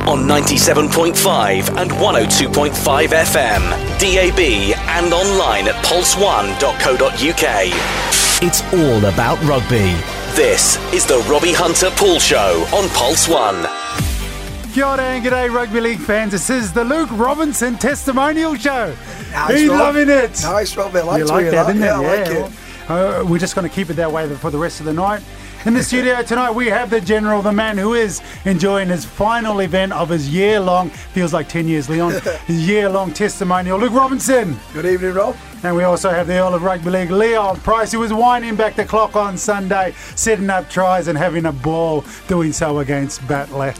on 97.5 and 102.5 FM, DAB and online at pulse1.co.uk. It's all about rugby. This is the Robbie Hunter Pool Show on Pulse 1. Kia ora and g'day rugby league fans. This is the Luke Robinson Testimonial Show. Nice, He's Rob. loving it. Nice, Rob. I You like that, didn't it? Yeah, I like it. We're just going to keep it that way for the rest of the night. In the studio tonight, we have the General, the man who is enjoying his final event of his year-long, feels like 10 years, Leon, his year-long testimonial, Luke Robinson. Good evening, Rob. And we also have the Earl of Rugby League, Leon Price, who was winding back the clock on Sunday, setting up tries and having a ball doing so against Batley.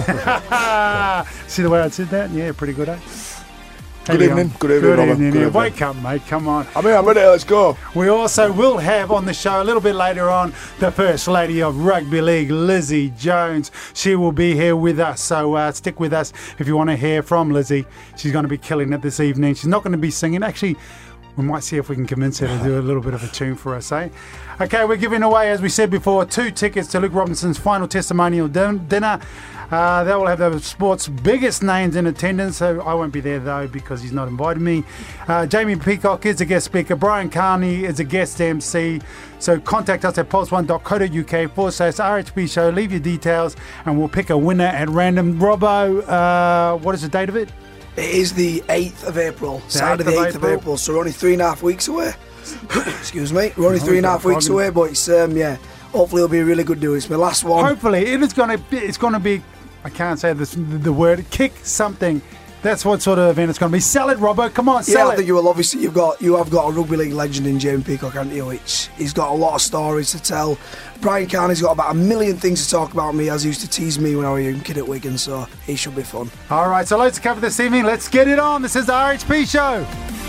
See the way I said that? Yeah, pretty good, eh? Good evening, Robert. Wake up, mate, come on. I'm ready, let's go. We also will have on the show a little bit later on the First Lady of Rugby League, Lizzie Jones. She will be here with us, so stick with us if you want to hear from Lizzie. She's going to be killing it this evening. She's not going to be singing. Actually, we might see if we can convince her to do a little bit of a tune for us, eh? Okay, we're giving away, as we said before, 2 tickets to Luke Robinson's final testimonial dinner. That will have the sport's biggest names in attendance, so I won't be there though because he's not invited me. Jamie Peacock is a guest speaker. Brian Carney is a guest MC. So contact us at pulse1.co.uk/RHB show. Leave your details and we'll pick a winner at random. Robbo, what is the date of it? It is the 8th of April, Saturday the 8th of April, so we're only 3.5 weeks away. Excuse me, we're only 3.5 weeks away, but it's, hopefully it'll be a really good deal. It's my last one. Hopefully, it's going to be, I can't say the word, kick something. That's what sort of event it's going to be. Sell it, Robbo. Come on, sell it. I think you will. Obviously, you have got a rugby league legend in Jamie Peacock, haven't you? He's got a lot of stories to tell. Brian Carney's got about 1 million things to talk about me, as he used to tease me when I was a young kid at Wigan, so he should be fun. All right, so loads to cover this evening. Let's get it on. This is the RHP Show.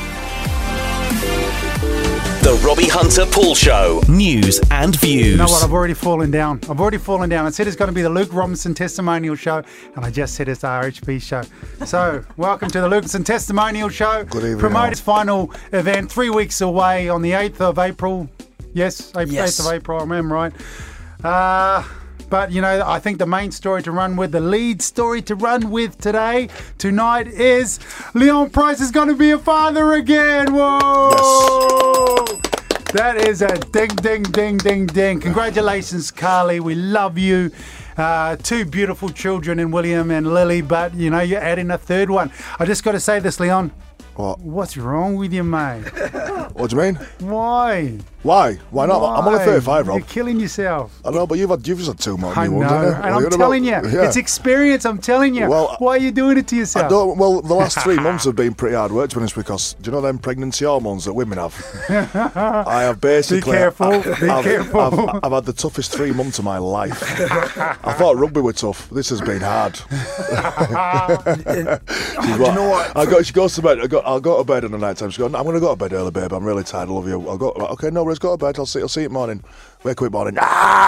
The Robbie Hunter Pool Show. News and views. You know what? I've already fallen down. I said it's going to be the Luke Robinson Testimonial Show, and I just said it's the RHP Show. So, welcome to the Luke Robinson Testimonial Show. Good evening. Promoter's final event, 3 weeks away on the 8th of April. Yes, 8th of April, I remember right. But, I think the main story to run with, the lead story to run with tonight is Leon Price is going to be a father again. Whoa! Yes. That is a ding, ding, ding, ding, ding. Congratulations, Carly. We love you. 2 beautiful children in William and Lily, but, you're adding a third one. I just got to say this, Leon. What? What's wrong with you, mate? What do you mean? Why? Why not? Why? I'm on a 35, Rob. You're killing yourself. I know, but you've just had 2 more than I me know, ones, haven't you? and I'm telling you, it's experience, I'm telling you. Well, why are you doing it to yourself? The last 3 months have been pretty hard work, to be honest, because, do you know them pregnancy hormones that women have? I have basically... Be careful, careful. I've had the toughest 3 months of my life. I thought rugby were tough. This has been hard. Do you know what? She goes to bed. I'll go to bed in the night time. She goes, I'm going to go to bed early, babe. I'm really tired. I love you. I'll go. Okay, no worries. Go to bed. I'll see you morning. Wake up morning.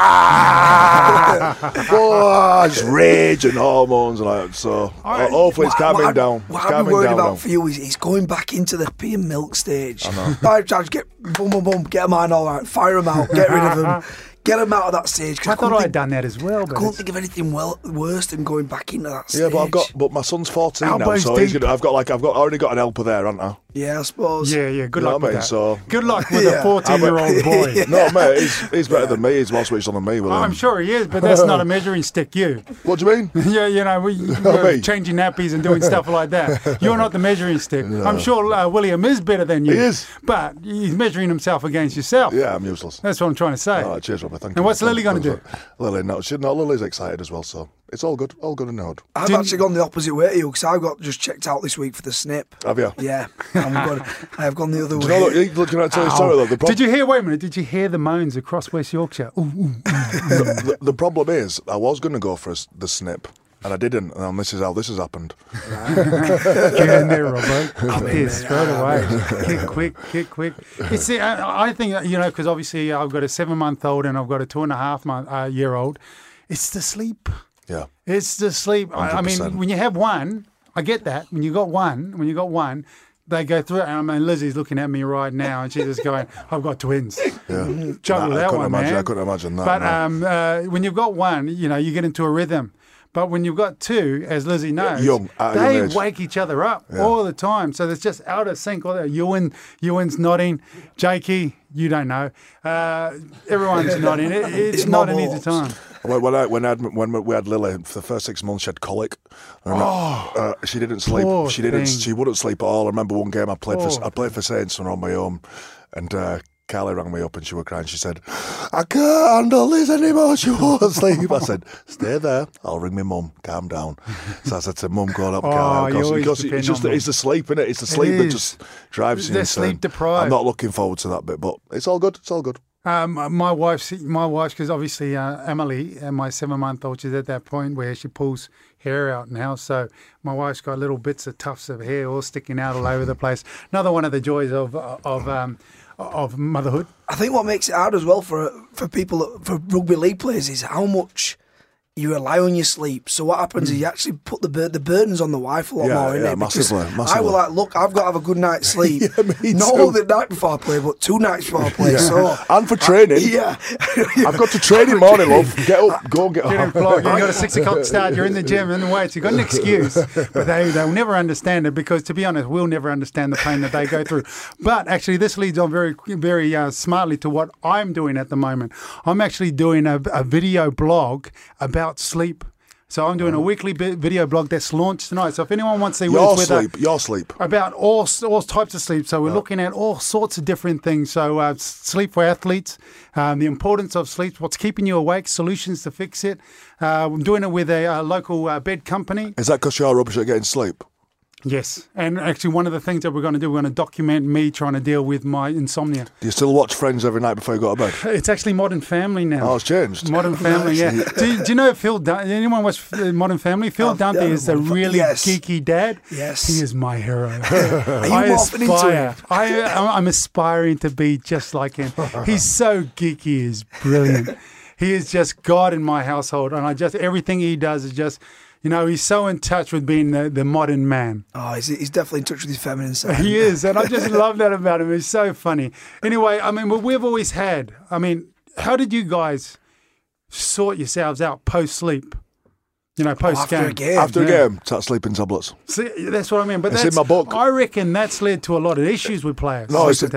Just rage and hormones and like so. Hopefully it's calming down. What I'm worried about for you is he's going back into the pee and milk stage. I know. Right, Charge, get them on all right. Fire them out. Get rid of them. Get them out of that stage. I thought I'd done that as well. I couldn't think of anything worse than going back into that stage. Yeah, but my son's 14 now, so I've already got an helper there, haven't I? Yeah, I suppose. Yeah. Good luck with that. So good luck with a 14-year-old boy. No, mate, he's better than me. He's more switched on than me. I'm sure he is, but that's not a measuring stick. You. What do you mean? Yeah, we're changing nappies and doing stuff like that. You're not the measuring stick. No. I'm sure William is better than you. He is, but he's measuring himself against yourself. Yeah, I'm useless. That's what I'm trying to say. All right, cheers, Robert. Thank you. And what's Lily going to do? Lily, Lily's excited as well, so it's all good in the hood. I've actually gone the opposite way to you because I've got just checked out this week for the snip. Have you? Yeah, I have gone the other way. You know, can I tell you a story though? Did you hear? Wait a minute. Did you hear the moans across West Yorkshire? The problem is, I was going to go for the snip. And I didn't, and this is how this has happened. Get in there, Robbo. I'm pissed straight away. Get quick. You see, I think, because obviously I've got a 7-month-old and I've got a 2.5-year-old. It's the sleep. Yeah. It's the sleep. 100%. I mean, when you have one, I get that. When you got one, they go through it. I mean, Lizzie's looking at me right now, and she's just going, "I've got twins." Yeah, juggle that one, man. I couldn't imagine that. But when you've got one, you get into a rhythm. But when you've got two, as Lizzie knows, they wake each other up all the time. So it's just out of sync. Ewan's nodding. Jakey, you don't know. Everyone's nodding. It's not an easy time. When we had Lily for the first 6 months, she had colic. She didn't sleep. She wouldn't sleep at all. I remember one game I played for Saints on my own, and Carly rang me up and she was crying. She said, "I can't handle this anymore." She won't sleep. I said, "Stay there. I'll ring my mum. Calm down." So I said to Mum, "Go up, Carly." Because it's the sleep, isn't it? It's the sleep that just drives you They're insane. sleep deprived. I'm not looking forward to that bit, but it's all good. It's all good. My wife's, because obviously Emily, my 7-month-old, she's at that point where she pulls hair out now. So my wife's got little bits of tufts of hair all sticking out all over the place. Another one of the joys of motherhood. I think what makes it hard as well for people, for rugby league players, is how much you rely on your sleep. So what happens is you actually put the burden's on the wife a lot more, innit? Yeah, massively. I was like, look, I've got to have a good night's sleep. Not too. only the night before I play, but 2 nights before I play. So, and for training. I've got to train in the morning, love. Get up, go and get up. You got a 6 o'clock start, you're in the gym and the weights. You've got an excuse. But they'll never understand it because, to be honest, we'll never understand the pain that they go through. But actually, this leads on very, very smartly to what I'm doing at the moment. I'm actually doing a video blog about sleep. So I'm doing a weekly video blog that's launched tonight. So if anyone wants to see your sleep about all types of sleep. So we're looking at all sorts of different things. So sleep for athletes, the importance of sleep, what's keeping you awake, solutions to fix it. I'm doing it with a local bed company. Is that because you're rubbish at getting sleep? Yes, and actually one of the things that we're going to do, we're going to document me trying to deal with my insomnia. Do you still watch Friends every night before you go to bed? It's actually Modern Family now. Oh, it's changed. Modern Family, yeah. Do you know Phil Dunphy? Anyone watch Modern Family? Phil Dunphy is a really geeky dad. Yes. He is my hero. I'm aspiring to be just like him. He's so geeky, he's brilliant. He is just God in my household, and everything he does is just... You know, he's so in touch with being the modern man. Oh, he's definitely in touch with his feminine side. He is, and I just love that about him. He's so funny. Anyway, I mean, we've always had... I mean, how did you guys sort yourselves out post-sleep? You know, post-game. After a game, start sleeping tablets. See, that's what I mean. But it's in my book. I reckon that's led to a lot of issues with players. No, it's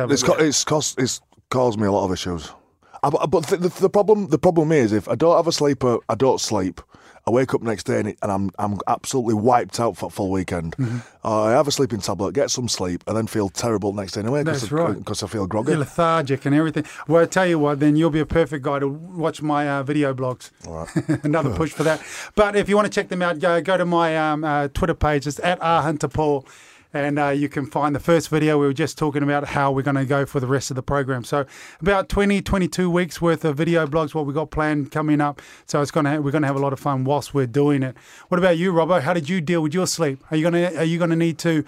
caused me a lot of issues. But the problem is, if I don't have a sleeper, I don't sleep. I wake up next day and I'm absolutely wiped out for a full weekend. Mm-hmm. I have a sleeping tablet, get some sleep, and then feel terrible next day anyway. That's right. Because I feel groggy. You're lethargic and everything. Well, I tell you what, then you'll be a perfect guy to watch my video blogs. All right. Another push for that. But if you want to check them out, go to my Twitter page. It's at @RHunterPaul. And you can find the first video. We were just talking about how we're going to go for the rest of the program. So about 22 weeks worth of video blogs, what we got planned coming up. So we're going to have a lot of fun whilst we're doing it. What about you, Robbo? How did you deal with your sleep? Are you going to need to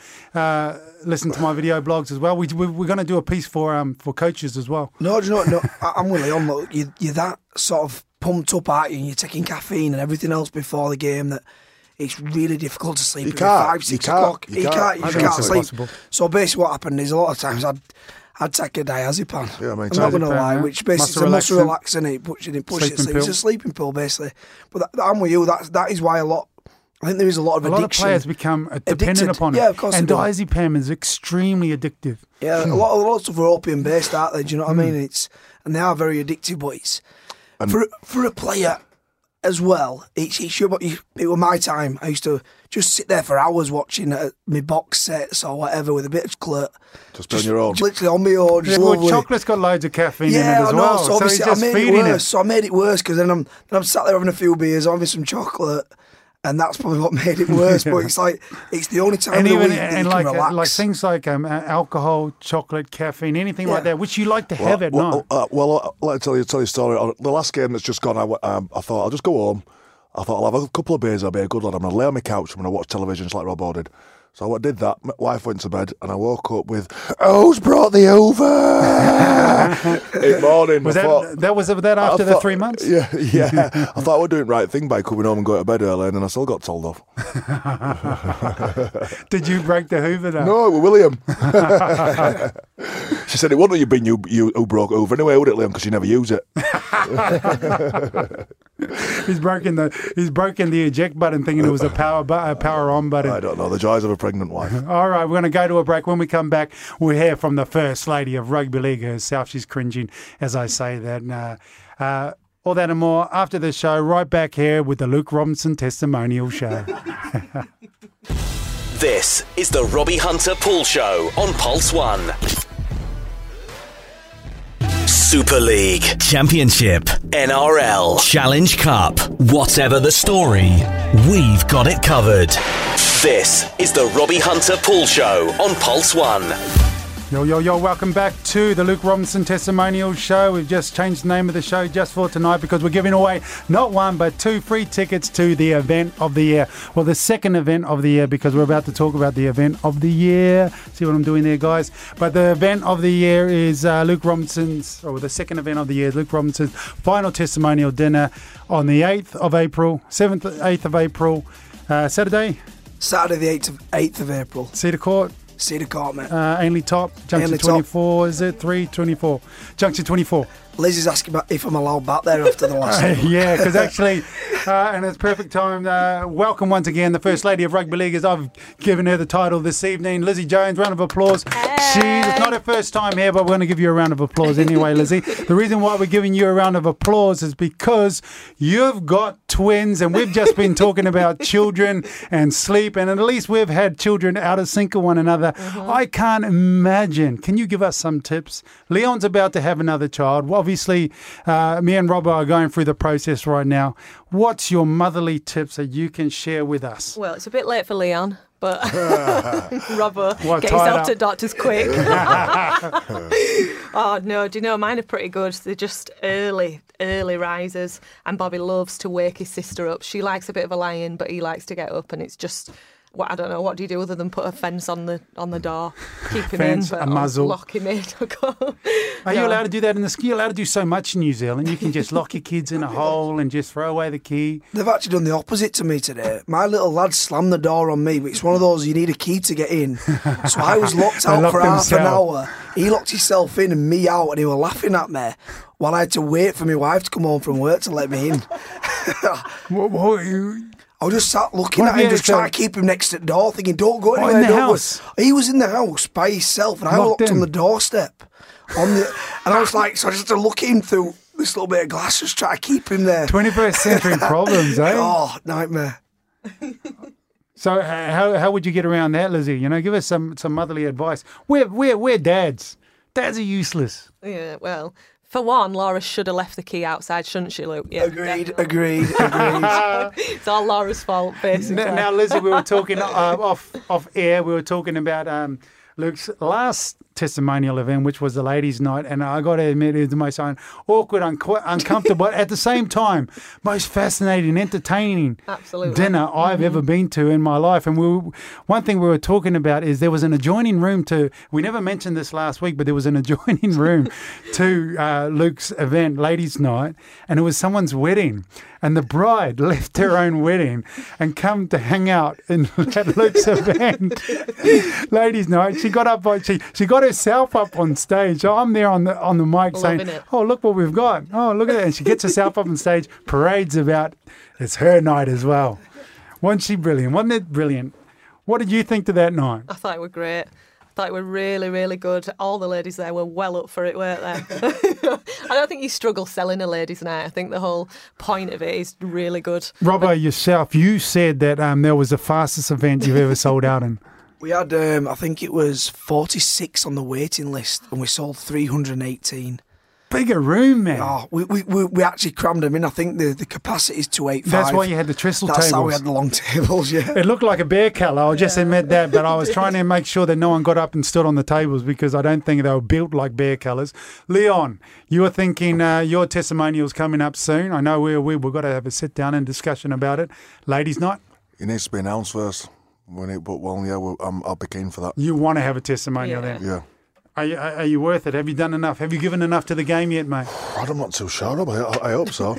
listen to my video blogs as well? We're going to do a piece for coaches as well. No, do you know what? No, I'm with Leon. Look, you're that sort of pumped up, aren't you? And you're taking caffeine and everything else before the game that it's really difficult to sleep. You can't. 5, 6 o'clock. You can't sleep. Possible. So basically what happened is a lot of times I'd take a diazepam. Yeah, I'm not going to lie, which basically is a muscle relaxant. It pushes you to sleep. It's a sleeping pill, basically. But I'm with you. That is why I think there is a lot of addiction. A lot of players become dependent upon it. Yeah, of course. And diazepam is extremely addictive. Yeah, a lot of stuff are opium based, aren't they? Do you know what I mean? And they are very addictive, but it's for a player as well, it was my time. I used to just sit there for hours watching my box sets or whatever with a bit of clit. Just on your own. Literally on my own. Yeah, well, chocolate's got loads of caffeine in it as well. So obviously I made it worse. So I made it worse because then I'm sat there having a few beers, having some chocolate, and that's probably what made it worse. But it's the only time of the week that you can relax. Like things like alcohol, chocolate, caffeine, anything like that, which you like to have at night. Well, let me tell you a story. The last game that's just gone, I thought I'll just go home. I thought I'll have a couple of beers, I'll be a good lad. I'm going to lay on my couch, I'm going to watch television just like Rob did. So I did that, my wife went to bed, and I woke up with, who's brought the over? In morning. Was that after the 3 months? Yeah. I thought I was doing the right thing by coming home and going to bed early, and then I still got told off. Did you break the Hoover though? No, it was William. She said it wouldn't have been you who broke over anyway, would it, Liam? Because you never use it. He's broken the eject button, thinking it was a power on button. I don't know. The joys of a pregnant wife. All right, we're going to go to a break. When we come back, we'll hear from the First Lady of Rugby League herself. She's cringing as I say that. All that and more after the show, right back here with the Luke Robinson Testimonial Show. This is the Robbie Hunter Pool Show on Pulse 1. Super League, Championship, NRL, Challenge Cup. Whatever the story, we've got it covered. This is the Robbie Hunter Pool Show on Pulse 1. Yo, welcome back to the Luke Robinson Testimonial Show. We've just changed the name of the show just for tonight because we're giving away not one but 2 free tickets to the event of the year. Well, the second event of the year, because we're about to talk about the event of the year. See what I'm doing there, guys? But the event of the year is Luke Robinson's, or the second event of the year is Luke Robinson's final testimonial dinner on the 8th of April, 8th of April, Saturday the 8th of April. Cedar Court. Cedar Court, mate. Ainley Top, Junction 24, is it? 324. Junction 24. Liz is asking about if I'm allowed back there after the last one. Yeah, because actually, and it's perfect time. Welcome once again, the First Lady of Rugby League, as I've given her the title this evening. Lizzie Jones, round of applause. Hey. It's not her first time here, but we're going to give you a round of applause anyway, Lizzie. The reason why we're giving you a round of applause is because you've got twins, and we've just been talking about children and sleep, and at least we've had children out of sync with one another. Mm-hmm. I can't imagine. Can you give us some tips? Leon's about to have another child. Obviously, me and Robbo are going through the process right now. What's your motherly tips that you can share with us? Well, it's a bit late for Leon, but Robbo, get yourself to doctors quick. Oh, no, do you know, mine are pretty good. They're just early risers, and Bobby loves to wake his sister up. She likes a bit of a lie-in, but he likes to get up, and it's just... Well, I don't know, what do you do other than put a fence on the door, keep him fence, in, but a muzzle, lock him in? Are you allowed to do that in the ski? You're allowed to do so much in New Zealand. You can just lock your kids in a hole and just throw away the key. They've actually done the opposite to me today. My little lad slammed the door on me, but it's one of those you need a key to get in. So I was locked out for half an hour. He locked himself in and me out, and he was laughing at me while I had to wait for my wife to come home from work to let me in. I just sat looking at him, just trying to keep him next to the door, thinking, don't go anywhere. In the house? He was in the house by himself, and I looked on the doorstep. And I was like, so I just had to look in through this little bit of glass, just try to keep him there. 21st century problems, eh? Oh, nightmare. So how would you get around that, Lizzie? You know, give us some motherly advice. We're dads. Dads are useless. Yeah, well... For one, Laura should have left the key outside, shouldn't she, Luke? Yeah, Agreed. It's all Laura's fault, basically. Now, Lizzie, we were talking off air. We were talking about Luke's last testimonial event, which was the ladies' night, and I got to admit, it was the most awkward, uncomfortable, but at the same time, most fascinating, entertaining dinner I've ever been to in my life. And one thing we were talking about is there was an adjoining room to, we never mentioned this last week, but there was an adjoining room to Luke's event, ladies' night, and it was someone's wedding. And the bride left her own wedding and come to hang out at Luke's event, ladies' night. She got up, she got herself up on stage. So I'm there on the mic saying, "Oh, look what we've got! Oh, look at that!" And she gets herself up on stage, parades about. It's her night as well. Wasn't she brilliant? Wasn't it brilliant? What did you think to that night? I thought it was great. I thought it were really, really good. All the ladies there were well up for it, weren't they? I don't think you struggle selling a ladies' night. I think the whole point of it is really good. Robbo, yourself, you said that there was the fastest event you've ever sold out in. We had, I think it was 46 on the waiting list, and we sold 318. Bigger room, man. Oh, we actually crammed them in. I think the capacity is 285. That's why you had the trestle tables. That's how we had the long tables, yeah. It looked like a bear colour, I'll just admit that, but I was trying to make sure that no one got up and stood on the tables because I don't think they were built like bear colours. Leon, you were thinking your testimonial's coming up soon. I know we've got to have a sit down and discussion about it. Ladies' night? It needs to be announced first. I'll be keen for that. You want to have a testimonial then? Yeah. Are you worth it? Have you done enough? Have you given enough to the game yet, mate? I'm not too sure, but I hope so.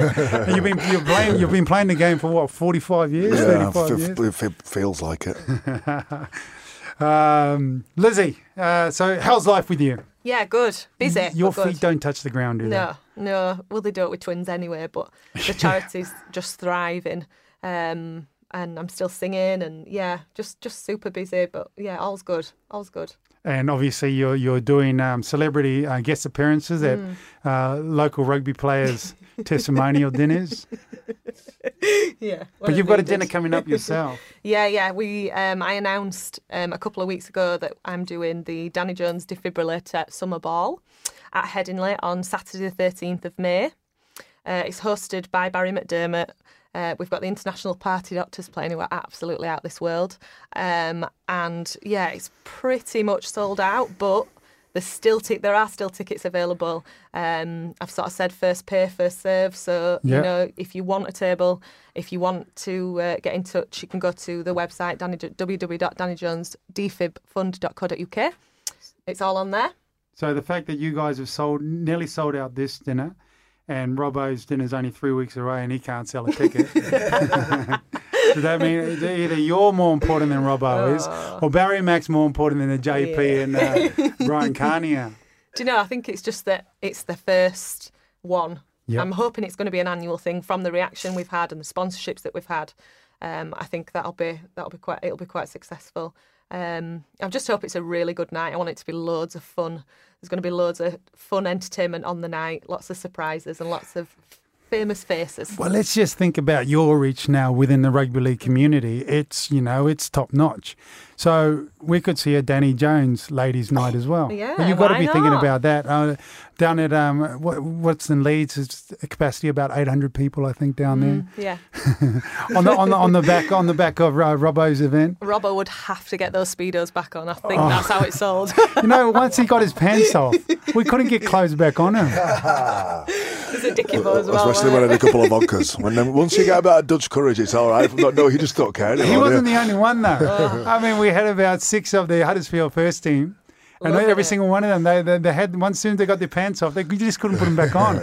You've been playing the game for what, 45 years? Yeah, 35 years? It feels like it. Lizzie, so how's life with you? Yeah, good. Busy. Your but good. feet don't touch the ground, do they? No. Well, they don't with twins anyway, but the charity's just thriving. And I'm still singing and, just super busy. But, all's good. All's good. And obviously you're doing celebrity guest appearances at local rugby players' testimonial dinners. Yeah. But you've got a dinner coming up yourself. Yeah. I announced a couple of weeks ago that I'm doing the Danny Jones Defibrillator Summer Ball at Headingley on Saturday the 13th of May. It's hosted by Barry McDermott. We've got the International Party Doctors playing who are absolutely out this world. It's pretty much sold out, but there are still tickets available. I've sort of said first pay, first serve. So, if you want a table, if you want to get in touch, you can go to the website, www.dannyjonesdefibfund.co.uk. It's all on there. So the fact that you guys have nearly sold out this dinner, and Robbo's dinner's only 3 weeks away and he can't sell a ticket. Does that mean either you're more important than Robbo is, or Barry Mack's more important than the JP and Brian Carney are? Do you know, I think it's just that it's the first one. Yep. I'm hoping it's going to be an annual thing from the reaction we've had and the sponsorships that we've had. I think it'll be quite successful. I just hope it's a really good night. I want it to be loads of fun. There's going to be loads of fun entertainment on the night, lots of surprises and lots of famous faces. Well, let's just think about your reach now within the rugby league community. It's top notch. So we could see a Danny Jones ladies' night as well. Yeah, you've got to be why thinking not? about that. Down at what's in Leeds, it's a capacity about 800 people, I think, down there. Yeah. on the back of Robbo's event. Robbo would have to get those Speedos back on. I think that's how it's sold. Once he got his pants off, we couldn't get clothes back on him. There's a Dickie Bo as well. Especially when I had a couple of vodkas. Once you get about Dutch courage, it's all right. No, he just don't care anymore. He wasn't the only one, though. I mean, we had about 6 of the Huddersfield first team. And every single one of them, they had, once soon as they got their pants off, they just couldn't put them back on.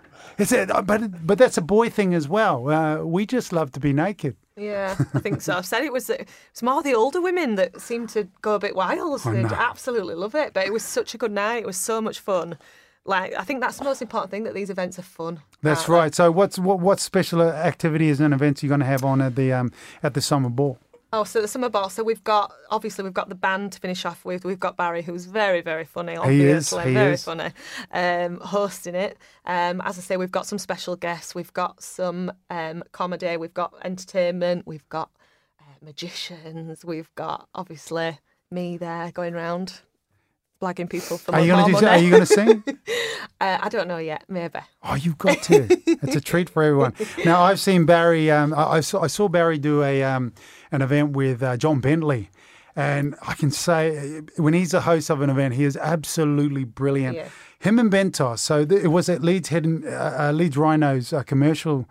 But that's a boy thing as well. We just love to be naked. Yeah, I think so. I've said it's more the older women that seem to go a bit wild. They absolutely love it. But it was such a good night. It was so much fun. I think that's the most important thing, that these events are fun. That's right. So what special activities and events are you going to have on at the Summer Ball? Oh, so the Summer Ball. So we've got the band to finish off with. We've got Barry, who's very, very funny. Obviously, he very is funny, hosting it. As I say, we've got some special guests. We've got some comedy. We've got entertainment. We've got magicians. We've got obviously me there going around blagging people for more money. Are you going to sing? I don't know yet. Maybe. Oh, you've got to. It's a treat for everyone. Now, I've seen Barry. I saw Barry do an event with John Bentley, and I can say when he's the host of an event, he is absolutely brilliant. Yeah. Him and Bentos. So it was at Leeds Rhinos commercial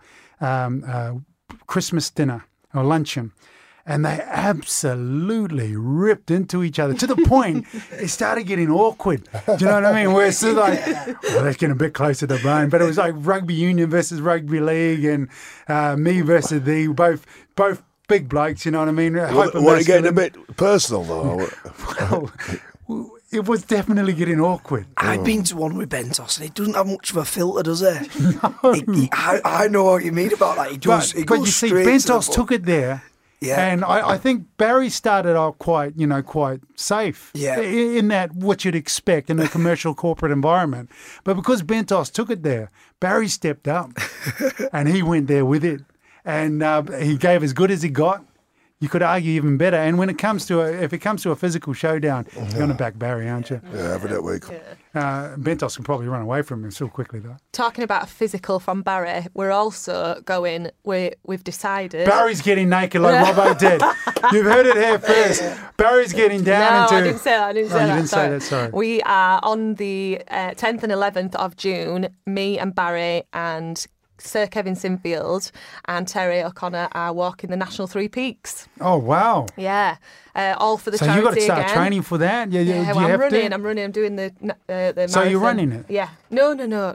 Christmas dinner or luncheon. And they absolutely ripped into each other to the point it started getting awkward. Do you know what I mean? Where it's sort of like, let's get a bit closer to the bone. But it was like rugby union versus rugby league, and me versus thee, both big blokes. You know what I mean? Were you getting a bit personal though? Well, it was definitely getting awkward. I've been to one with Bentos, and he doesn't have much of a filter, does he? No. I know what you mean about that. He goes but you see, Bentos took it there. Yeah. And I think Barry started off quite safe in that what you'd expect in a commercial corporate environment. But because Bentos took it there, Barry stepped up and he went there with it. And he gave as good as he got. You could argue even better. And when it comes to if it comes to a physical showdown, you're going to back Barry, aren't you? Yeah, every day week. Bentos can probably run away from him so quickly, though. Talking about a physical from Barry, we're also going. We've decided Barry's getting naked like Robbo did. You've heard it here first. Barry's getting down into. No, I didn't say that. You didn't say that. Sorry. We are on the 10th and 11th of June. Me and Barry and Sir Kevin Sinfield and Terry O'Connor are walking the National Three Peaks. Oh, wow. Yeah. All for the charity. So you've got to start again. training for that? Yeah, well, I'm running. I'm doing the marathon. So you're running it? Yeah. No.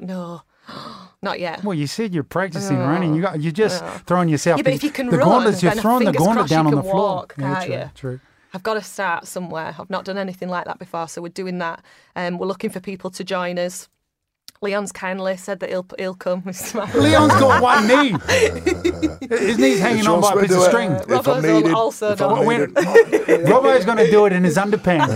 Not yet. Well, you said you're practicing running. You're just throwing yourself. Yeah, but if you can the run, gauntlets, you're then throwing the gauntlet down on the floor. Walk, yeah, true. I've got to start somewhere. I've not done anything like that before, so we're doing that. We're looking for people to join us. Leon's kindly said that he'll come. Leon's got one knee. His knee's hanging on by a piece of string. Robbo's also not. Robbo's going to do it in his underpants.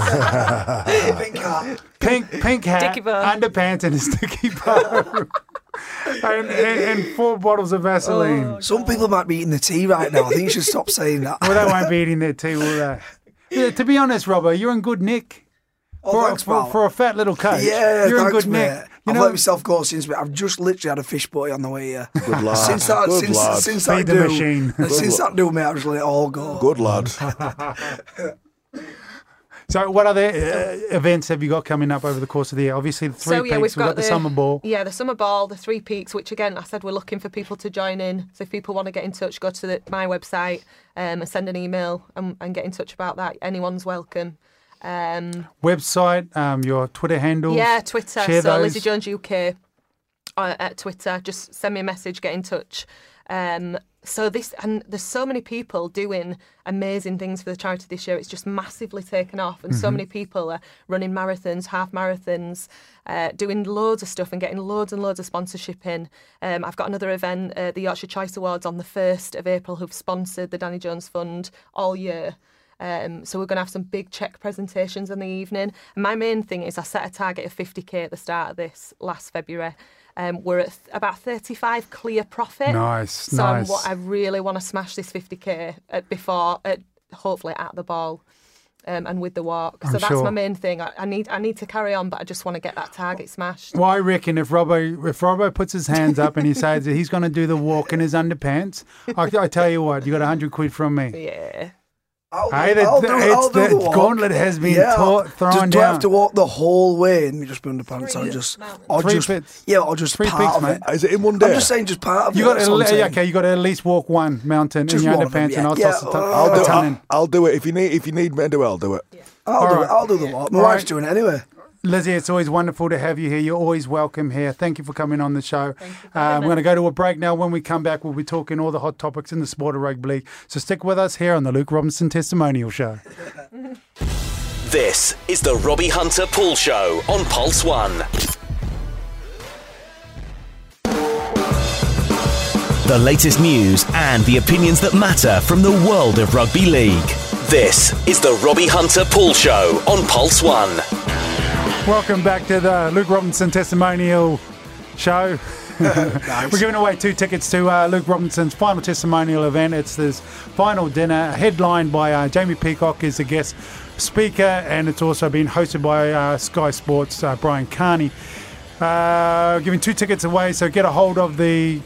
Pink hat, underpants, and a sticky bow. and 4 bottles of Vaseline. Some people might be eating the tea right now. I think you should stop saying that. Well, they won't be eating their tea, will they? Yeah, to be honest, Robbo, you're in good nick. For a fat little coach. Yeah, you're thanks, in good mate. nick. I've let myself go since I've just literally had a fish butty on the way here. Good lad. Since Feed the machine. Since that do, mate, I've just let it all go. Good lad. So what other events have you got coming up over the course of the year? Obviously, the Three Peaks, we've got the Summer Ball. Yeah, the Summer Ball, the Three Peaks, which again, I said we're looking for people to join in. So if people want to get in touch, go to my website and send an email and get in touch about that. Anyone's welcome. Website, your Twitter handles. Yeah, Twitter. Share so those. Lizzie Jones UK at Twitter. Just send me a message, get in touch. So there's so many people doing amazing things for the charity this year. It's just massively taken off, and so many people are running marathons, half marathons, doing loads of stuff and getting loads and loads of sponsorship in. I've got another event, the Yorkshire Choice Awards on the 1st of April, who've sponsored the Danny Jones Fund all year. So we're going to have some big check presentations in the evening. And my main thing is I set a target of 50k at the start of this last February. We're at about 35 clear profit. Nice. I really want to smash this 50k hopefully at the ball and with the walk. So that's my main thing. I need to carry on, but I just want to get that target smashed. Well, I reckon if Robbo puts his hands up and he says that he's going to do the walk in his underpants, I tell you what, you got 100 quid from me. Yeah. The gauntlet has been thrown down. Do I have to walk the whole way and just be underpants? Or just Three part peaks, of it? mate. Is it in one day? I'm just saying just part of You it. you got to at least walk one mountain Just in your one of them, underpants, and I'll yeah. toss the ton in. I'll do it. If you need me to do it, I'll do it. Yeah. I'll do the walk. My wife's doing it anyway. Lizzie, it's always wonderful to have you here. You're always welcome here. Thank you for coming on the show. We're going to go to a break now. When we come back, we'll be talking all the hot topics in the sport of rugby league. So stick with us here on the Luke Robinson Testimonial Show. This is the Robbie Hunter Pool Show on Pulse 1. The latest news and the opinions that matter from the world of rugby league. This is the Robbie Hunter Pool Show on Pulse 1. Welcome back to the Luke Robinson Testimonial Show. Nice. We're giving away 2 tickets to Luke Robinson's final testimonial event. It's his final dinner, headlined by Jamie Peacock as a guest speaker, and it's also been hosted by Sky Sports' Brian Carney. Giving 2 tickets away, so get a hold of us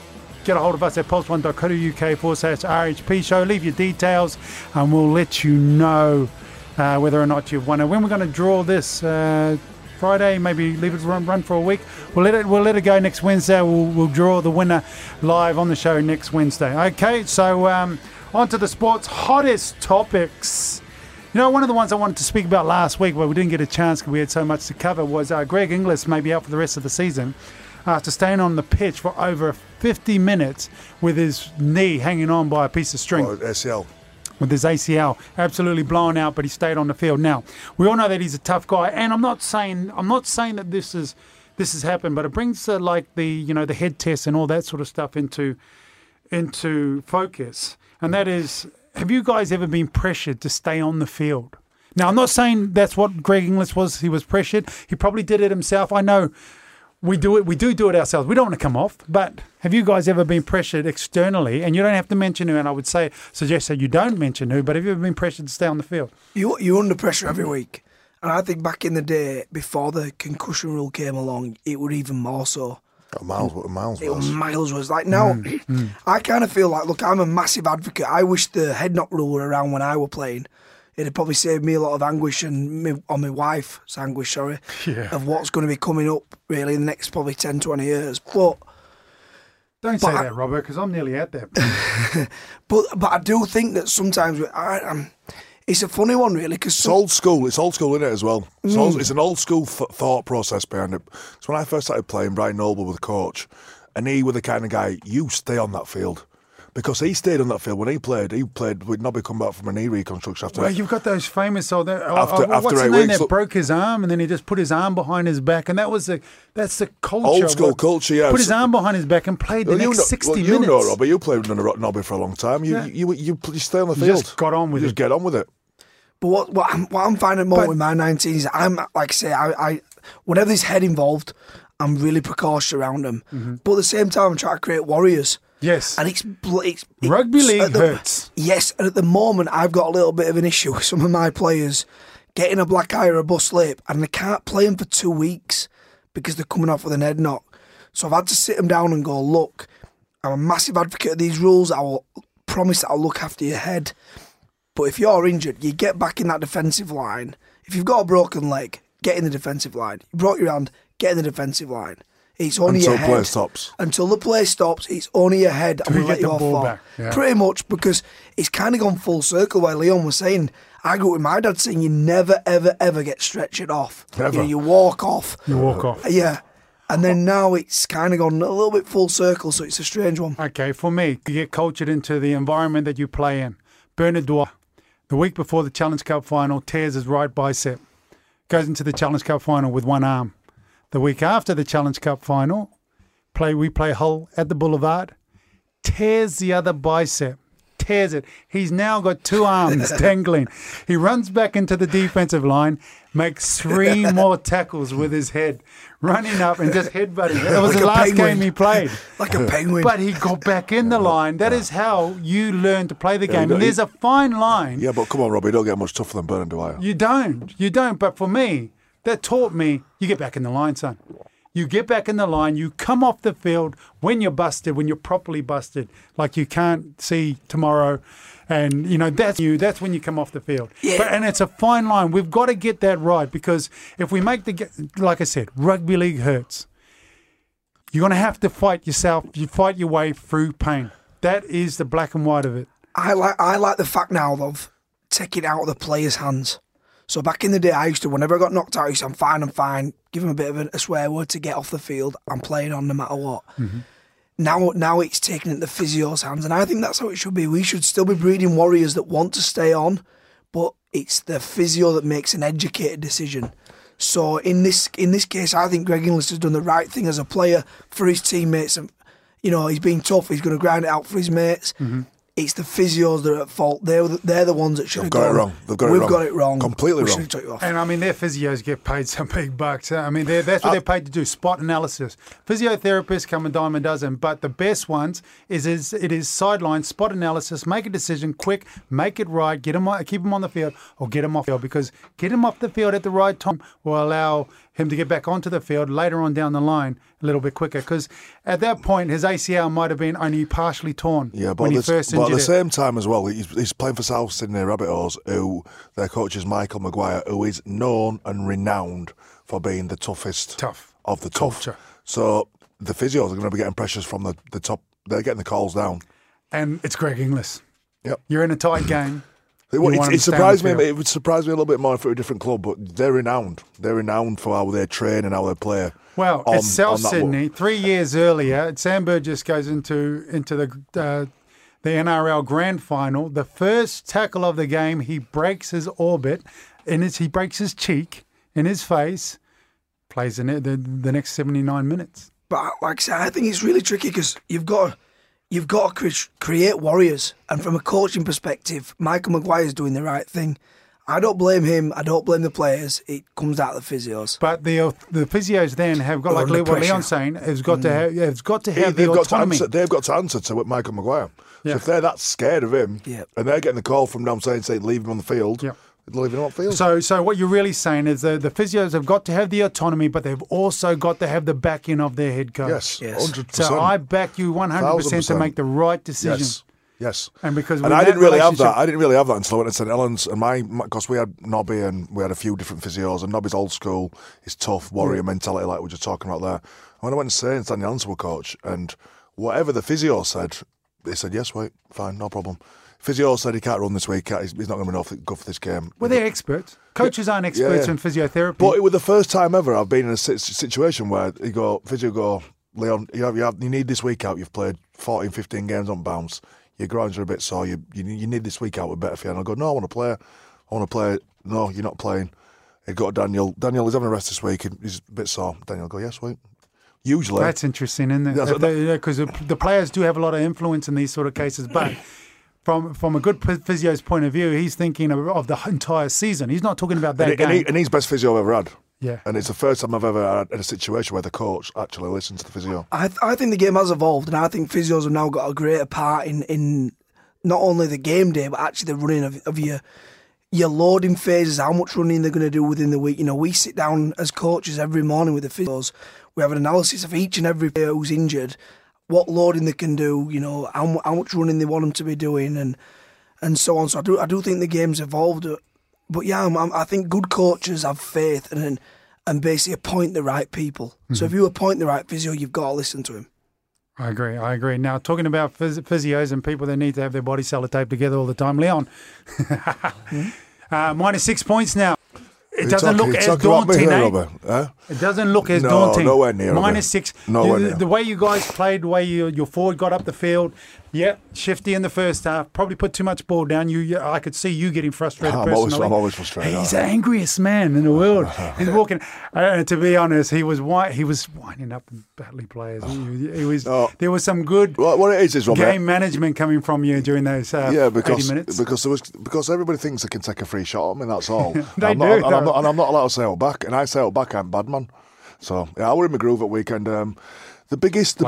at pulse1.co.uk/RHP show. Leave your details and we'll let you know whether or not you've won. And when we're going to draw this Friday, maybe leave it run for a week. We'll let it go next Wednesday. We'll draw the winner live on the show next Wednesday. Okay, so on to the sport's hottest topics. You know, one of the ones I wanted to speak about last week, but we didn't get a chance because we had so much to cover, was Greg Inglis may be out for the rest of the season after staying on the pitch for over 50 minutes with his knee hanging on by a piece of string. ACL. With his ACL absolutely blown out, but he stayed on the field. Now, we all know that he's a tough guy, and I'm not saying that this has happened, but it brings the head test and all that sort of stuff into focus. And that is, have you guys ever been pressured to stay on the field? Now, I'm not saying that's what Greg Inglis was. He was pressured. He probably did it himself. I know we do it. We do it ourselves. We don't want to come off. But have you guys ever been pressured externally? And you don't have to mention who. And I would suggest that you don't mention who. But have you ever been pressured to stay on the field? You're under pressure every week. And I think back in the day, before the concussion rule came along, it was even more so. Miles was like now. I kind of feel like, look, I'm a massive advocate. I wish the head knock rule were around when I were playing. It'd probably saved me a lot of anguish and my wife's anguish, of what's going to be coming up really in the next probably 10, 20 years. But don't say that, Robert, because I'm nearly at that. but I do think that sometimes it's a funny one, really, because it's old school. It's old school, isn't it, as well? It's an old school thought process behind it. So when I first started playing, Brian Noble was the coach, and he was the kind of guy, you stay on that field. because he stayed on that field when he played with Nobby come back from a knee reconstruction after. Well, you've got those famous after what's the 8 name weeks, that broke his arm and then he just put his arm behind his back, and that's the culture. Old school culture, yeah. Put his arm behind his back and played the next 60 minutes. You know, Robbie, you played under Nobby for a long time. You stay on the field. Just got on with it. Just get on with it. But what I'm finding more with my 19s, I'm like I say, I whenever there's head involved, I'm really precautious around them. Mm-hmm. But at the same time, I'm trying to create warriors. Yes. And it's rugby league hurts. Yes, and at the moment, I've got a little bit of an issue with some of my players getting a black eye or a bust lip, and they can't play them for 2 weeks because they're coming off with an head knock. So I've had to sit them down and go, look, I'm a massive advocate of these rules. I will promise that I'll look after your head. But if you're injured, you get back in that defensive line. If you've got a broken leg, get in the defensive line. You broke your hand, get in the defensive line. It's only your head. Until play stops. Until the play stops, it's only your head. I'm going to let you off for. Yeah. Pretty much, because it's kind of gone full circle where Leon was saying, I grew up with my dad saying you never, ever, ever get stretchered off. Never. You walk off. You walk off. Yeah. And then now it's kind of gone a little bit full circle, so it's a strange one. Okay, for me, you get cultured into the environment that you play in. Bernard Dwyer, the week before the Challenge Cup final, tears his right bicep. Goes into the Challenge Cup final with one arm. The week after the Challenge Cup final, we play Hull at the Boulevard, tears the other bicep, tears it. He's now got 2 arms dangling. He runs back into the defensive line, makes 3 more tackles with his head, running up and just headbutting. That was like the last penguin. game he played. Like a penguin. But he got back in the line. That is how you learn to play the game. And there's a fine line. Yeah, but come on, Robbie, you don't get much tougher than Bernard Dwyer. You don't. But for me, that taught me, you get back in the line, son. You get back in the line, you come off the field when you're busted, when you're properly busted, like you can't see tomorrow. And, that's when you come off the field. Yeah. And it's a fine line. We've got to get that right, because if we make like I said, rugby league hurts. You're going to have to fight yourself. You fight your way through pain. That is the black and white of it. I like the fact now of taking it out of the players' hands. So back in the day, I used to, whenever I got knocked out, I used to, I'm fine. Give him a bit of a swear word to get off the field. I'm playing on no matter what. Mm-hmm. Now it's taken into the physio's hands, and I think that's how it should be. We should still be breeding warriors that want to stay on, but it's the physio that makes an educated decision. So in this case, I think Greg Inglis has done the right thing as a player for his teammates, and he's being tough. He's going to grind it out for his mates. Mm-hmm. It's the physios that are at fault. They're the ones that should have got it wrong. We've got it wrong. Completely wrong. And their physios get paid some big bucks. That's what they're paid to do, spot analysis. Physiotherapists come a dime a dozen, but the best ones is sideline, spot analysis, make a decision quick, make it right, keep them on the field, or get them off the field, because get him off the field at the right time will allow him to get back onto the field later on down the line a little bit quicker, because at that point his ACL might have been only partially torn when he first injured it. But at the same time as well, he's playing for South Sydney Rabbitohs, who their coach is Michael Maguire, who is known and renowned for being the toughest of the tough. Culture. So the physios are going to be getting pressures from the top. They're getting the calls down. And it's Greg Inglis. Yep. You're in a tight game. It surprised me. It would surprise me a little bit more for a different club, but they're renowned. They're renowned for how they train and how they play. Well, it's South Sydney. 3 years earlier, Sam Burgess goes into the NRL Grand Final. The first tackle of the game, he breaks his orbit, he breaks his cheek in his face. Plays in the next 79 minutes. But like I said, I think it's really tricky because you've got to create warriors. And from a coaching perspective, Michael Maguire's doing the right thing. I don't blame him. I don't blame the players. It comes out of the physios. But the physios then have got, like what Leon's saying, has got to have the autonomy. They've got to answer to Michael Maguire. Yeah. So if they're that scared of him, and they're getting the call from down saying leave him on the field, leave him on the field. So what you're really saying is the physios have got to have the autonomy, but they've also got to have the backing of their head coach. Yes. 100%. So I back you 100% to make the right decision. Yes. And I didn't really have that. I didn't really have that until I went to St Helens, and because we had Nobby and we had a few different physios, and Nobby's old school, his tough warrior mentality, like we were just talking about there. And when I went to St Helens were coach, and whatever the physio said, they said yes, wait, fine, no problem. Physio said he can't run this week. He's not going to be good for this game. Well, they're experts. Coaches aren't experts in physiotherapy. But it was the first time ever I've been in a situation where physio go, Leon, you need this week out. You've played 14, 15 games on bounce. your groins are a bit sore. You need this week out with better for you. And I go, no, I want to play. No, you're not playing. He'd got Daniel. Daniel is having a rest this week. He's a bit sore. Daniel go, yes, sweet. Usually. That's interesting, isn't it? Because the players do have a lot of influence in these sort of cases. But from a good physio's point of view, he's thinking of the entire season. He's not talking about that game. And he's best physio I've ever had. Yeah. And it's the first time I've ever had in a situation where the coach actually listens to the physio. I think the game has evolved, and I think physios have now got a greater part in not only the game day, but actually the running of your loading phases, how much running they're going to do within the week. We sit down as coaches every morning with the physios. We have an analysis of each and every player who's injured, what loading they can do, how much running they want them to be doing, and so on. So I do think the game's evolved. But yeah, I think good coaches have faith and basically appoint the right people. Mm-hmm. So if you appoint the right physio, you've got to listen to him. I agree. Now, talking about physios and people that need to have their body sellotaped together all the time, Leon, minus 6 points now. It doesn't look as daunting, eh? It doesn't look as daunting. Nowhere near. Minus 6. The way you guys played, the way your forward got up the field, shifty in the first half. Probably put too much ball down. I could see you getting frustrated personally. I'm always frustrated. He's the angriest man in the world. He's walking. To be honest, he was winding up Batley players. There was some good what it is, Robert, game management coming from you during those 80 minutes. Because everybody thinks they can take a free shot at me. That's all. I'm not allowed to sail back, and I sail back. I'm bad man. So I was in my groove at weekend. The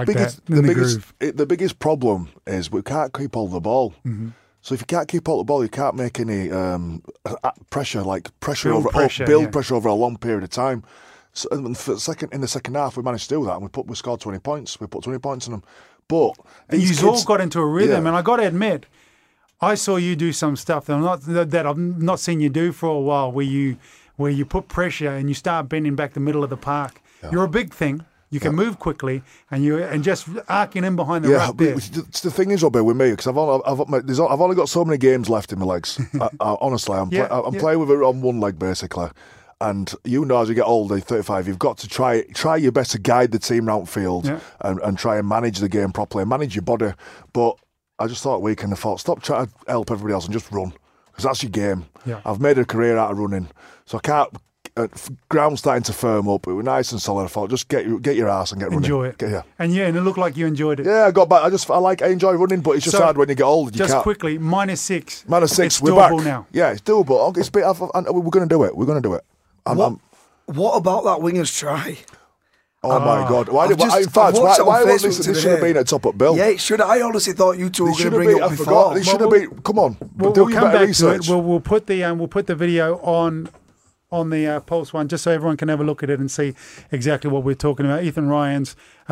biggest problem is we can't keep hold of the ball. Mm-hmm. So if you can't keep hold of the ball, you can't make any pressure over a long period of time. So in the second half, we managed to do that, and we scored 20 points. We put 20 points in them. But you all got into a rhythm, and I got to admit, I saw you do some stuff that I've not seen you do for a while, where you put pressure and you start bending back the middle of the park. Yeah. You're a big thing. You can move quickly, and just arcing in behind the ruck there. The thing is, Robbie, with me, because I've only got so many games left in my legs. Honestly, I'm playing with it on one leg basically. And as you get older, 35, you've got to try your best to guide the team round field and try and manage the game properly, and manage your body. But I just thought weekend, I thought, stop trying to help everybody else and just run, because that's your game. Yeah. I've made a career out of running, so I can't. Ground's starting to firm up. It was nice and solid. I thought, just get your ass and get running. Enjoy it. And it looked like you enjoyed it. Yeah, I got back. I enjoy running, but it's just hard when you get older. Just quickly, minus 6. Minus 6. It's we're doable back now. Yeah, it's doable. We're going to do it. We're going to do it. What about that winger's try? Oh my God! Why wasn't this? This should have been at top up Bill. Yeah, it should. I honestly thought you two were going to bring it up before. It should have been. Come on, we'll do come back research. to it. We'll put the video on the Pulse One, just so everyone can have a look at it and see exactly what we're talking about. Ethan Ryan's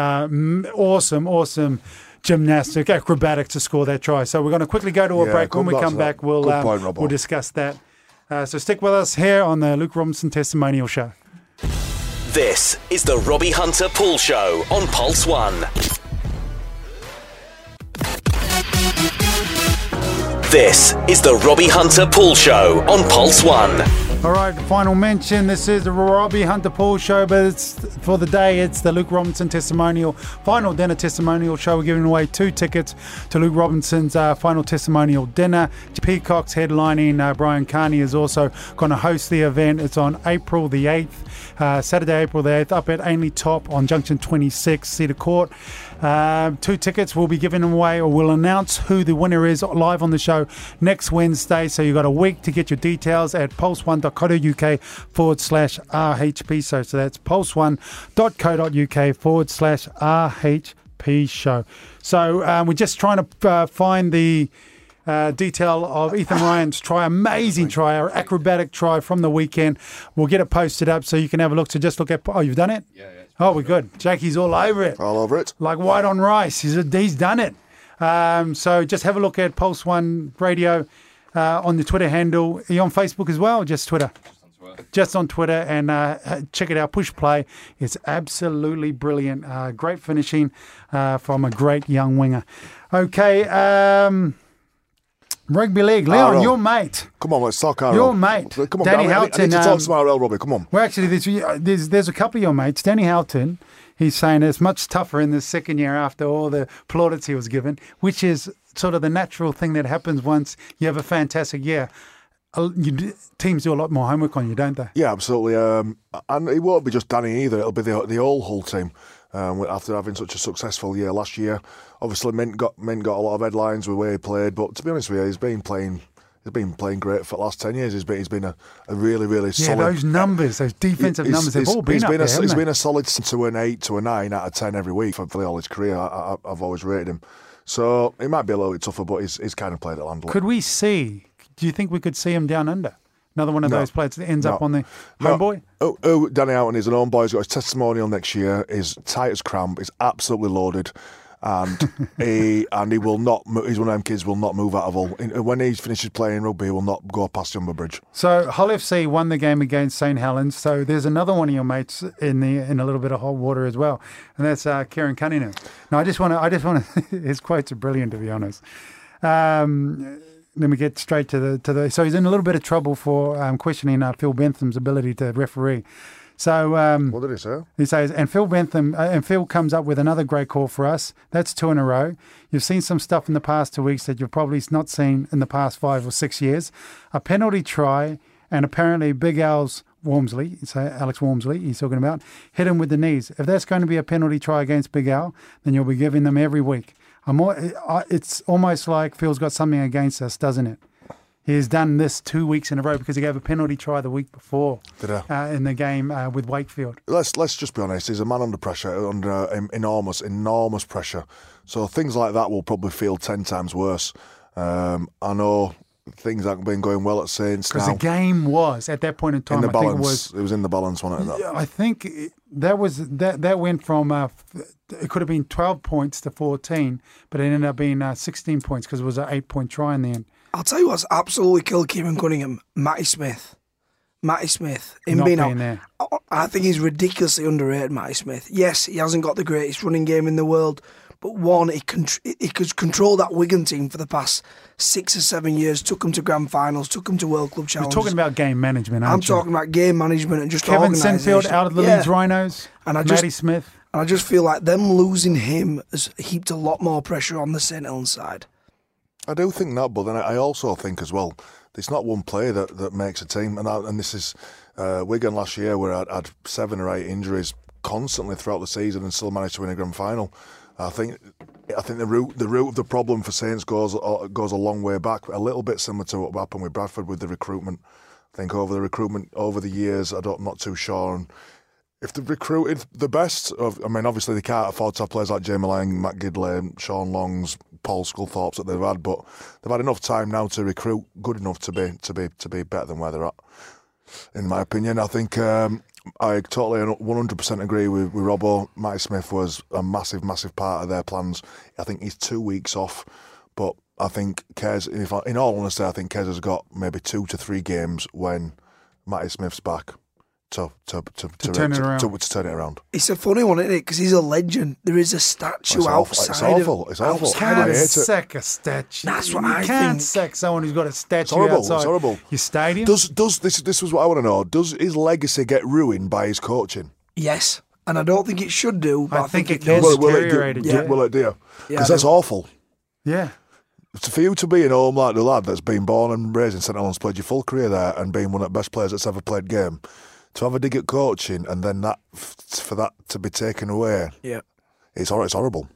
awesome gymnastic, acrobatics to score that try. So we're going to quickly go to a break. When we come back, we'll discuss that. So stick with us here on the Luke Robinson Testimonial Show. This is the Robbie Hunter Pool Show on Pulse One. This is the Robbie Hunter Pool Show on Pulse One. All right, final mention. This is the Robbie Hunter Pool Show, but it's for the day. It's the Luke Robinson Testimonial Final Dinner Testimonial Show. We're giving away 2 tickets to Luke Robinson's Final Testimonial Dinner. Peacock's headlining. Brian Carney is also going to host the event. It's on April the 8th, Saturday, April the 8th, up at Ainley Top on Junction 26, Cedar Court. 2 tickets will be given away, or we'll announce who the winner is live on the show next Wednesday. So you've got a week to get your details at pulse1.co.uk/RHP show. So that's pulse1.co.uk/RHP show. So we're just trying to find the detail of Ethan Ryan's try, amazing try, our acrobatic try from the weekend. We'll get it posted up so you can have a look. So just look at, you've done it? Yeah. Oh, we're good. Jakey's all over it. All over it. Like white on rice. He's done it. So just have a look at Pulse One Radio on the Twitter handle. Are you on Facebook as well, or just Twitter? Just on Twitter, and check it out. Push play. It's absolutely brilliant. Great finishing from a great young winger. Okay. Rugby league, Leon, your mate. Come on, let's talk RL. Your mate, come on, Danny Houghton. I need to talk some RL, Robbie. Come on. Well, actually, there's a couple of your mates. Danny Houghton, he's saying it's much tougher in the second year after all the plaudits he was given, which is sort of the natural thing that happens once you have a fantastic year. Teams do a lot more homework on you, don't they? Yeah, absolutely. And it won't be just Danny either. It'll be the whole Hull team. After having such a successful year last year, obviously Mint got a lot of headlines with where he played. But to be honest with you, he's been playing great for the last 10 years. He's been a really, really solid. Yeah, those numbers, those defensive numbers, they've all been up there, haven't He's they? been a solid to an 8 to a 9 out of 10 every week for all his career. I've always rated him. So it might be a little bit tougher, but he's kind of played at Landlow. Do you think we could see him down under? Another one of those players that ends up on the homeboy? Danny Houghton is an home boy. He's got his testimonial next year. He's tight as cramp. He's absolutely loaded. And he will not. He's one of them kids will not move out of Hull. When he finishes playing rugby, he will not go past Humber Bridge. So Hull FC won the game against St Helens. So there's another one of your mates in a little bit of hot water as well, and that's Kieran Cunningham. Now I just want to. His quotes are brilliant, to be honest. Let me get straight to the. So he's in a little bit of trouble for questioning Phil Bentham's ability to referee. So what did he say? He says, and Phil comes up with another great call for us. That's 2 in a row. You've seen some stuff in the past 2 weeks that you've probably not seen in the past 5 or 6 years. A penalty try, and apparently Big Alex Walmsley, he's talking about, hit him with the knees. If that's going to be a penalty try against Big Al, then you'll be giving them every week. It's almost like Phil's got something against us, doesn't it? He's done this 2 weeks in a row because he gave a penalty try the week before in the game with Wakefield. Let's just be honest. He's a man under pressure, under enormous pressure. So things like that will probably feel 10 times worse. I know things haven't been going well at Saints now. Because the game was, at that point in time, in the balance. I think it was in the balance, wasn't it? I think that went from, it could have been 12 points to 14, but it ended up being 16 points because it was an 8-point try in the end. I'll tell you what's absolutely killed Kieran Cunningham, Matty Smith. Him Not being being there. I think he's ridiculously underrated, Matty Smith. Yes, he hasn't got the greatest running game in the world, but one, he could control that Wigan team for the past 6 or 7 years, took them to grand finals, took them to World Club Challenges. You're talking about game management, aren't you? I'm talking about game management and just Kevin organisation. Sinfield out of the Leeds Rhinos, and Matty Smith. And I just feel like them losing him has heaped a lot more pressure on the St Helens side. I do think that, but then I also think as well, it's not one player that makes a team. And this is Wigan last year where I had 7 or 8 injuries constantly throughout the season and still managed to win a grand final. I think the root of the problem for Saints goes a long way back, a little bit similar to what happened with Bradford with the recruitment. I think over the years, I'm not too sure. And if they've recruited the best, obviously they can't afford to have players like Jamie Lang, Matt Gidley, Sean Longs, Paul Sculthorpes that they've had, but they've had enough time now to recruit good enough to be better than where they're at. In my opinion, I think I totally 100% agree with Robbo. Matty Smith was a massive part of their plans. I think he's 2 weeks off, but I think Kez, in all honesty, I think Kez has got maybe 2 to 3 games when Matty Smith's back to turn it around. It's a funny one, isn't it? Because he's a legend. There is a statue outside. It's awful. You can't sack a statue. That's what I think. You can't sack someone who's got a statue outside. It's horrible. Your stadium. This was what I want to know. Does his legacy get ruined by his coaching? Yes, and I don't think it should do. But I think it gets does. deteriorated. Will it do? Because that's awful. Yeah. For you to be in home like the lad that's been born and raised in St Helens, played your full career there, and being one of the best players that's ever played game. To have a dig at coaching and then for that to be taken away, it's horrible.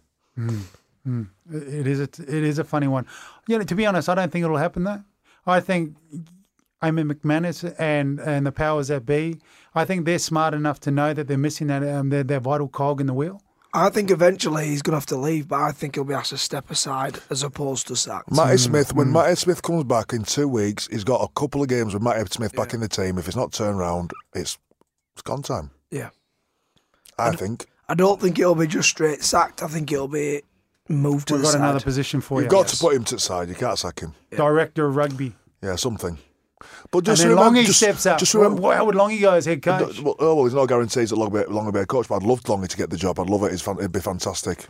It is a funny one. To be honest, I don't think it'll happen though. I think Eamon McManus and the powers that be, I think they're smart enough to know that they're missing that their vital cog in the wheel. I think eventually he's going to have to leave, but I think he'll be asked to step aside as opposed to sacked. Matty Smith, when Matty Smith comes back in 2 weeks, he's got a couple of games with Matty Smith back in the team. If it's not turned round, it's gone time. Yeah. I think. I don't think it'll be just straight sacked. I think it'll be moved to the side. We've got another position for you. You've got to put him to the side. You can't sack him. Yeah. Director of rugby. Yeah, something. But just and then remember, Longy steps up. Just remember, how would Longy go as head coach? Well, there's no guarantees that Longy will be a coach, but I'd love Longy to get the job. I'd love it. It'd be fantastic.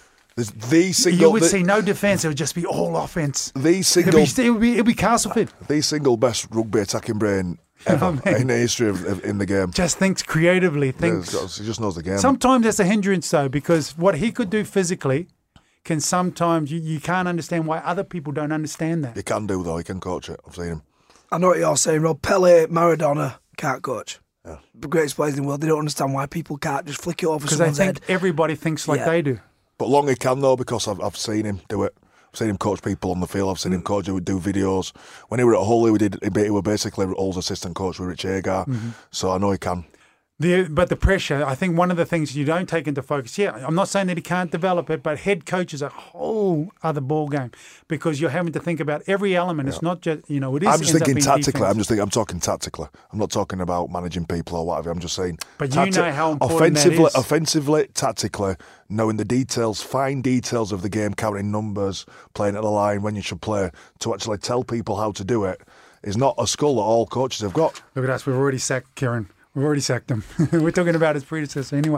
You would see no defence. It would just be all offence. It'd be Castleford. The single best rugby attacking brain ever in the history of in the game. Just thinks creatively. He just knows the game. Sometimes that's a hindrance though, because what he could do physically, can sometimes, you can't understand why other people don't understand that. You can do, though. You can coach it. I've seen him. I know what you're saying, Rob. Pele, Maradona can't coach. Yeah. The greatest players in the world. They don't understand why people can't just flick it over someone's head. Because I think everybody thinks like they do. But Longy can, though, because I've seen him do it. I've seen him coach people on the field. I've seen him coach. He would do videos. When he were at Hull, he was basically Hull's assistant coach with Rich Agar. So I know he can. But the pressure, I think one of the things you don't take into focus, I'm not saying that he can't develop it, but head coach is a whole other ball game because you're having to think about every element. It's not just, it is. I'm just thinking tactically. Defense. I'm talking tactically. I'm not talking about managing people or whatever. I'm just saying. But you know how important that is. Offensively, tactically, knowing the details, fine details of the game, counting numbers, playing at the line when you should play, to actually tell people how to do it is not a skill that all coaches have got. Look at us. We've already sacked Kieran. We've already sacked him. We're talking about his predecessor anyway.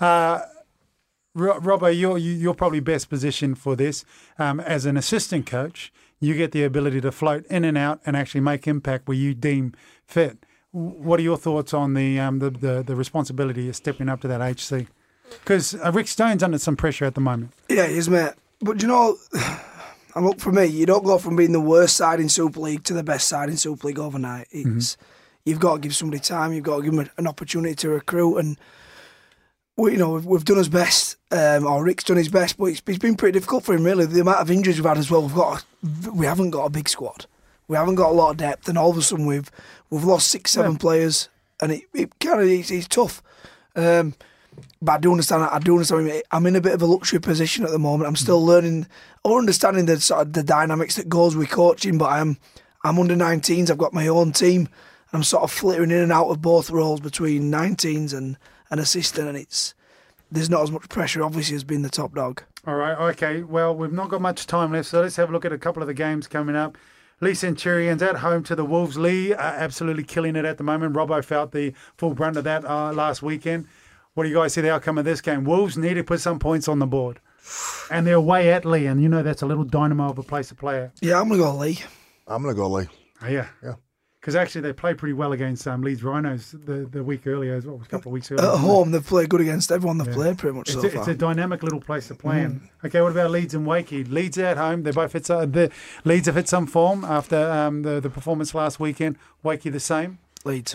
Robbo, you're probably best positioned for this. As an assistant coach, you get the ability to float in and out and actually make impact where you deem fit. What are your thoughts on the responsibility of stepping up to that HC? Because Rick Stone's under some pressure at the moment. Yeah, he is, mate. But and look, for me, you don't go from being the worst side in Super League to the best side in Super League overnight. You've got to give somebody time. You've got to give them an opportunity to recruit. And we've done his best, or Rick's done his best, but it's been pretty difficult for him, really. The amount of injuries we've had as well. We haven't got a big squad. We haven't got a lot of depth, and all of a sudden we've lost 6-7 players, and it's tough. But I do understand that. I'm in a bit of a luxury position at the moment. I'm still learning or understanding the sort of the dynamics that goes with coaching. But I'm under 19s. I've got my own team. I'm sort of flittering in and out of both roles between 19s and an assistant, and there's not as much pressure, obviously, as being the top dog. All right, okay. Well, we've not got much time left, so let's have a look at a couple of the games coming up. Lee Centurions at home to the Wolves. Lee are absolutely killing it at the moment. Robbo felt the full brunt of that last weekend. What do you guys see the outcome of this game? Wolves need to put some points on the board. And they're away at Lee, and that's a little dynamo of a place to play at. Yeah, I'm going to go Lee. I'm going to go Lee. Oh, yeah? Yeah. Because actually they played pretty well against Leeds Rhinos the week earlier, a couple of weeks earlier. At home, they've played good against everyone they've played pretty much so far. It's a dynamic little place to play in. Okay, what about Leeds and Wakey? Leeds at home, they both Leeds have hit some form after the performance last weekend. Wakey the same? Leeds.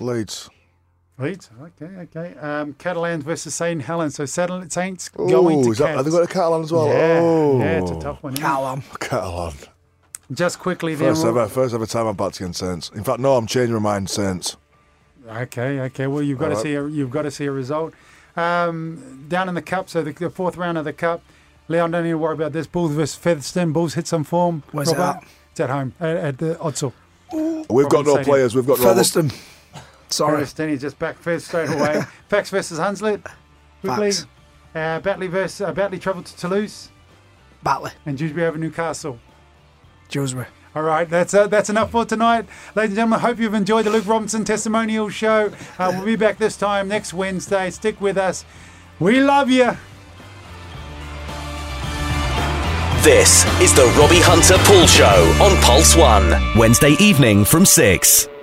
Okay. Catalans versus St. Helens. So Saints going to Cats. Have they got a Catalan as well? Yeah, it's a tough one. Catalan. Just quickly there. First ever time I'm back against Saints. In fact, no, I'm changing my mind, Saints. Okay. Well, you've got to see a result. Down in the cup, so the fourth round of the cup. Leon, don't need to worry about this. Bulls versus Featherstone. Bulls hit some form. Where's it at? It's at home at the Odsal. We've got no players. We've got Featherstone. Sorry. Featherstone, he's just back first straight away. Fax versus Hunslet. Quickly. Batley travelled to Toulouse. Batley. And Dewsbury over Newcastle. Dewsbury. All right, that's enough for tonight. Ladies and gentlemen, I hope you've enjoyed the Luke Robinson Testimonial Show. We'll be back this time next Wednesday. Stick with us. We love you. This is the Robbie Hunter Pool Show on Pulse 1. Wednesday evening from 6.